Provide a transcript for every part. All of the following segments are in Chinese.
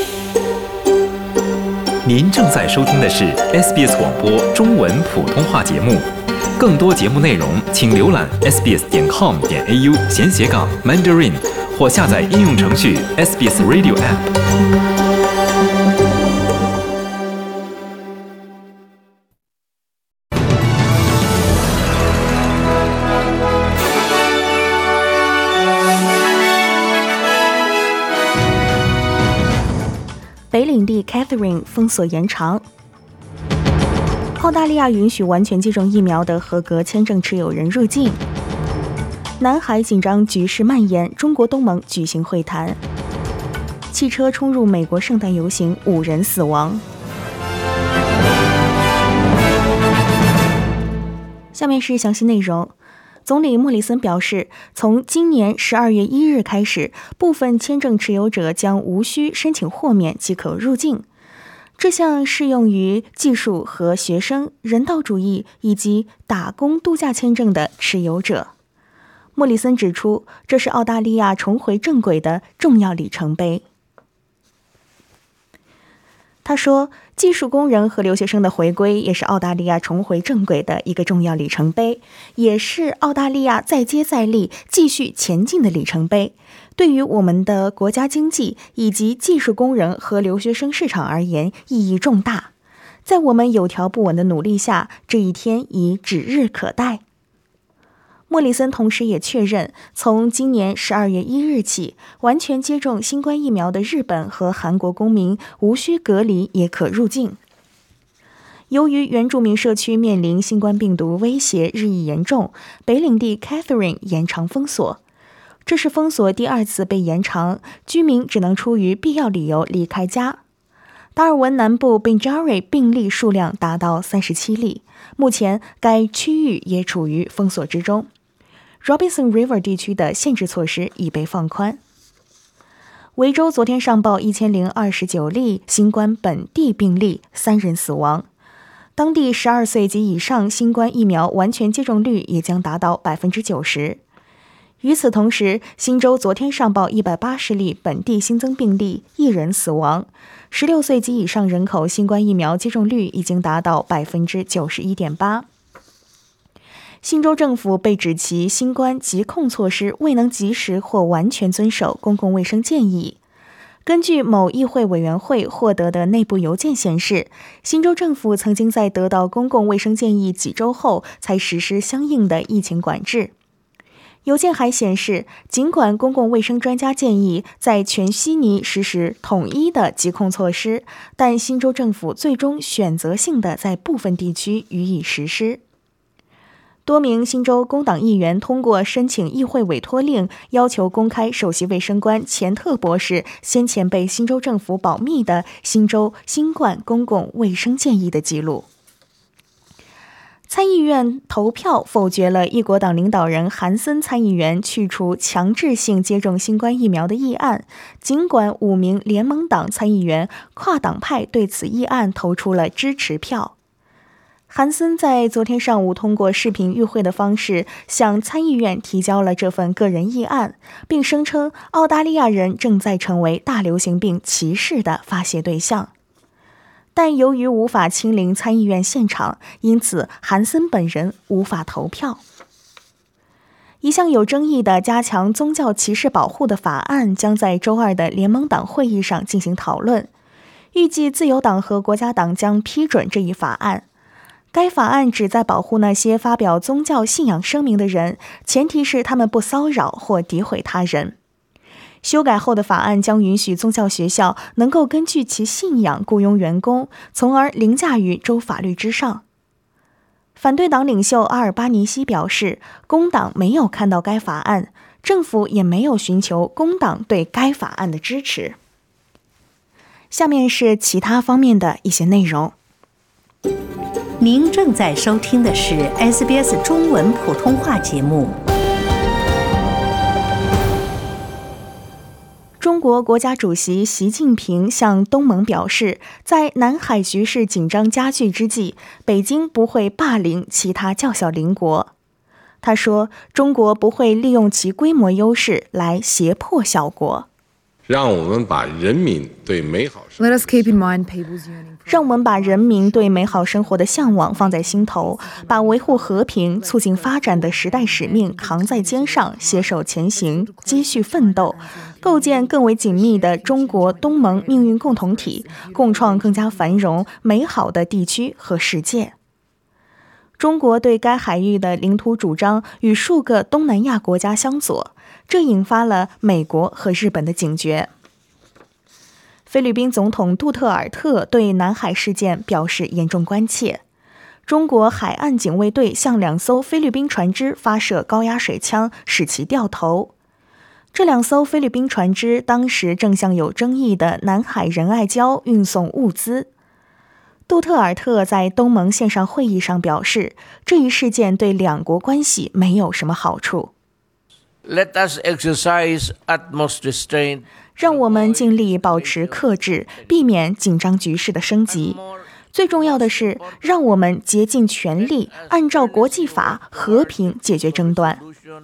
您正在收听的是 SBS 广播中文普通话节目，更多节目内容请浏览 sbs.com.au/Mandarin 或下载应用程序 SBS Radio App。 北领地 Catherine 封锁延长。澳大利亚允许完全接种疫苗的合格签证持有人入境。南海紧张局势蔓延，中国东盟举行会谈。汽车冲入美国圣诞游行，5人死亡。下面是详细内容。总理莫里森表示，从今年12月1日开始，部分签证持有者将无需申请豁免即可入境。这项适用于技术和学生、人道主义以及打工度假签证的持有者。莫里森指出，这是澳大利亚重回正轨的重要里程碑。他说，技术工人和留学生的回归也是澳大利亚重回正轨的一个重要里程碑，也是澳大利亚再接再厉、继续前进的里程碑。对于我们的国家经济以及技术工人和留学生市场而言，意义重大。在我们有条不紊的努力下，这一天已指日可待。莫里森同时也确认，从今年12月1日起，完全接种新冠疫苗的日本和韩国公民无需隔离也可入境。由于原住民社区面临新冠病毒威胁日益严重，北领地 Catherine 延长封锁。这是封锁第2次被延长，居民只能出于必要理由离开家。达尔文南部 Binjari 病例数量达到37例，目前该区域也处于封锁之中。Robinson River 地区的限制措施已被放宽。维州昨天上报1029例新冠本地病例，3人死亡。当地12岁及以上新冠疫苗完全接种率也将达到90%。与此同时，新州昨天上报180例本地新增病例，1人死亡。16岁及以上人口新冠疫苗接种率已经达到91.8%。新州政府被指其新冠疾控措施未能及时或完全遵守公共卫生建议。根据某议会委员会获得的内部邮件显示，新州政府曾经在得到公共卫生建议几周后才实施相应的疫情管制。邮件还显示，尽管公共卫生专家建议在全悉尼实施统一的疾控措施，但新州政府最终选择性地在部分地区予以实施。多名新州工党议员通过申请议会委托令，要求公开首席卫生官钱特博士先前被新州政府保密的新州新冠公共卫生建议的记录。参议院投票否决了一国党领导人韩森参议员去除强制性接种新冠疫苗的议案，尽管5名联盟党参议员跨党派对此议案投出了支持票。韩森在昨天上午通过视频与会的方式向参议院提交了这份个人议案，并声称澳大利亚人正在成为大流行病歧视的发泄对象。但由于无法亲临参议院现场，因此韩森本人无法投票。一项有争议的加强宗教歧视保护的法案将在周2的联盟党会议上进行讨论，预计自由党和国家党将批准这一法案。该法案旨在保护那些发表宗教信仰声明的人，前提是他们不骚扰或诋毁他人。修改后的法案将允许宗教学校能够根据其信仰雇佣员工，从而凌驾于州法律之上。反对党领袖阿尔巴尼西表示，工党没有看到该法案，政府也没有寻求工党对该法案的支持。下面是其他方面的一些内容。 您正在收听的是 SBS 中文普通话节目。 中国国家主席习近平向东盟表示，在南海局势紧张加剧之际，北京不会霸凌其他较小邻国。他说，中国不会利用其规模优势来胁迫小国。 让我们把人民对美好生活 Let us keep in mind people's yearning. 让我们把人民对美好生活的向往放在心头，把维护和平、促进发展的时代使命扛在肩上，携手前行，继续奋斗，构建更为紧密的中国东盟命运共同体，共创更加繁荣美好的地区和世界。中国对该海域的领土主张与数个东南亚国家相左，这引发了美国和日本的警觉。菲律宾总统杜特尔特对南海事件表示严重关切。中国海岸警卫队向2艘菲律宾船只发射高压水枪，使其掉头。这2艘菲律宾船只当时正向有争议的南海仁爱礁运送物资。杜特尔特在东盟线上会议上表示，这一事件对两国关系没有什么好处。 Let us exercise utmost restraint. 让我们尽力保持克制，避免紧张局势的升级。最重要的是，让我们竭尽全力，按照国际法和平解决争端。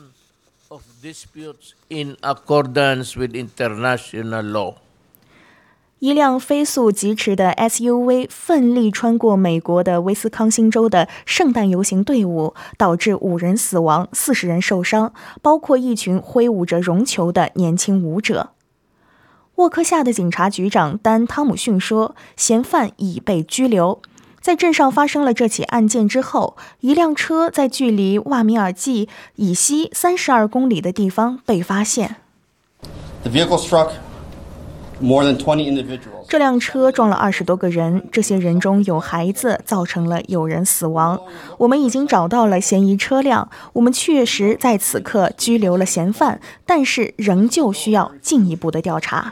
Of disputes in accordance with international law. 一辆飞速疾驰的 SUV 奋力穿过美国的威斯康星州的圣诞游行队伍，导致5人死亡，40人受伤，包括一群挥舞着绒球的年轻舞者。沃克夏的警察局长丹·汤姆逊说，嫌犯已被拘留。在镇上发生了这起案件之后，一辆车在距离瓦米尔季以西32公里的地方被发现。 The vehicle struck more than 20 individuals. 这辆车撞了20多个人，这些人中有孩子，造成了有人死亡。我们已经找到了嫌疑车辆，我们确实在此刻拘留了嫌犯，但是仍旧需要进一步的调查。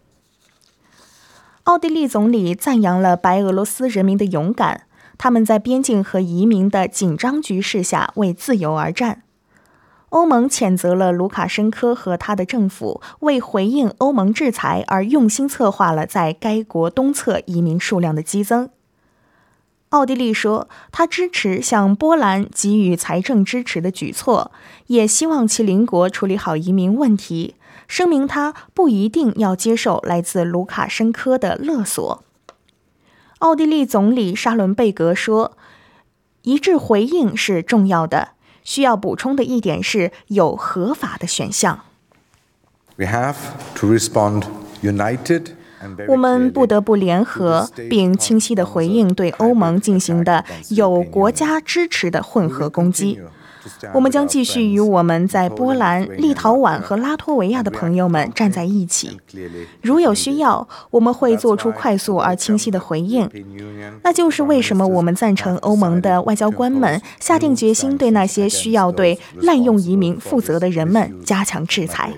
奥地利总理赞扬了白俄罗斯人民的勇敢，他们在边境和移民的紧张局势下为自由而战。欧盟谴责了卢卡申科和他的政府为回应欧盟制裁而用心策划了在该国东侧移民数量的激增。奥地利说，他支持向波兰给予财政支持的举措，也希望其邻国处理好移民问题，声明他不一定要接受来自卢卡申科的勒索。奥地利总理沙伦贝格说，一致回应是重要的，需要补充的一点是有合法的选项。 We have to respond united. 我们不得不联合并清晰地回应对欧盟进行的有国家支持的混合攻击。我们将继续与我们在波兰、立陶宛和拉脱维亚的朋友们站在一起。如有需要，我们会做出快速而清晰的回应。那就是为什么我们赞成欧盟的外交官们下定决心对那些需要对滥用移民负责的人们加强制裁。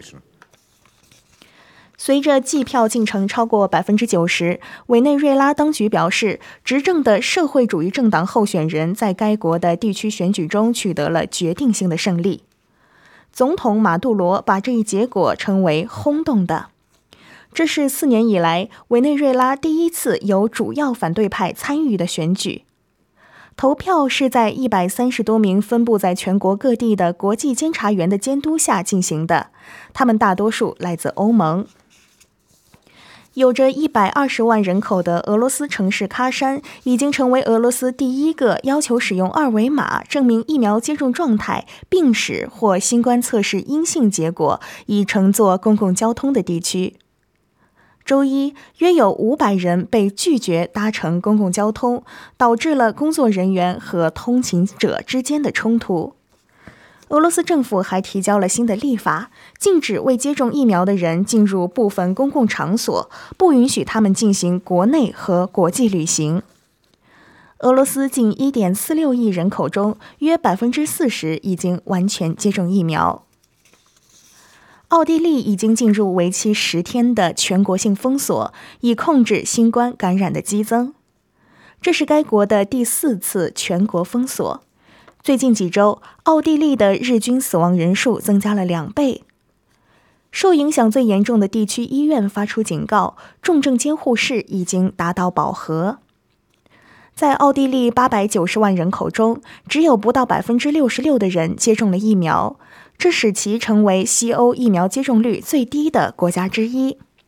随着计票进程超过 90%， 委内瑞拉当局表示，执政的社会主义政党候选人在该国的地区选举中取得了决定性的胜利。总统马杜罗把这一结果称为轰动的。这是4年以来委内瑞拉第一次由主要反对派参与的选举。投票是在130多名分布在全国各地的国际监察员的监督下进行的，他们大多数来自欧盟。有着120万人口的俄罗斯城市喀山已经成为俄罗斯第一个要求使用2维码证明疫苗接种状态、病史或新冠测试阴性结果以乘坐公共交通的地区。周一，约有500人被拒绝搭乘公共交通，导致了工作人员和通勤者之间的冲突。俄罗斯政府还提交了新的立法，禁止未接种疫苗的人进入部分公共场所，不允许他们进行国内和国际旅行。俄罗斯近 1.46 亿人口中，约 40% 已经完全接种疫苗。奥地利已经进入为期10天的全国性封锁，以控制新冠感染的激增。这是该国的第4次全国封锁。最近几周，奥地利的日均死亡人数增加了2倍。受影响最严重的地区医院发出警告，重症监护室已经达到饱和。在奥地利890万人口中，只有不到 66% 的人接种了疫苗，这使其成为西欧疫苗接种率最低的国家之一。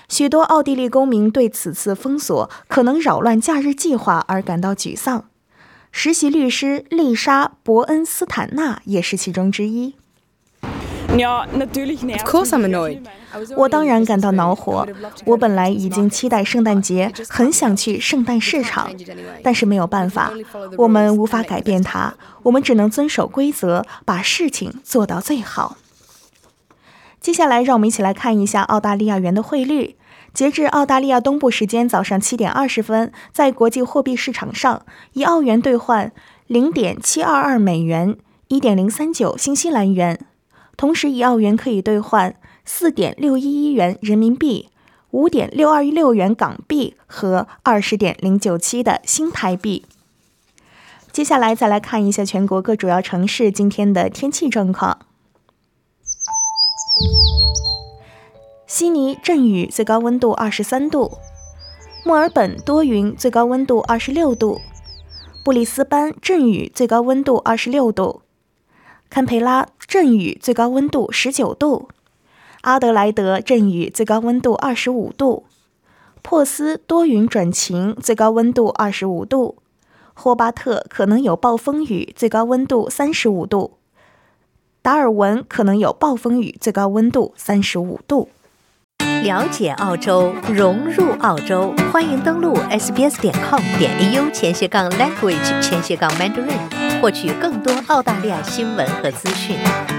许多奥地利公民对此次封锁可能扰乱假日计划而感到沮丧。实习律师丽莎·伯恩斯坦纳也是其中之一。 Of course I'm annoyed. 我当然感到恼火，我本来已经期待圣诞节，很想去圣诞市场，但是没有办法，我们无法改变它，我们只能遵守规则，把事情做到最好。接下来让我们一起来看一下澳大利亚元的汇率。截至澳大利亚东部时间早上7点20分，在国际货币市场上，1澳元兑换 0.722 美元， 1.039 新西兰元。同时1澳元可以兑换 4.611 元人民币， 5.6216 元港币和 20.097 的新台币。接下来再来看一下全国各主要城市今天的天气状况。悉尼阵雨，最高温度23度；墨尔本多云，最高温度26度；布里斯班阵雨，最高温度26度；堪培拉阵雨，最高温度19度；阿德莱德阵雨，最高温度25度；珀斯多云转晴，最高温度25度；霍巴特可能有暴风雨，最高温度35度；达尔文可能有暴风雨，最高温度35度。 了解澳洲，融入澳洲，欢迎登录 sbs.com.au/language/mandarin， 获取更多澳大利亚新闻和资讯。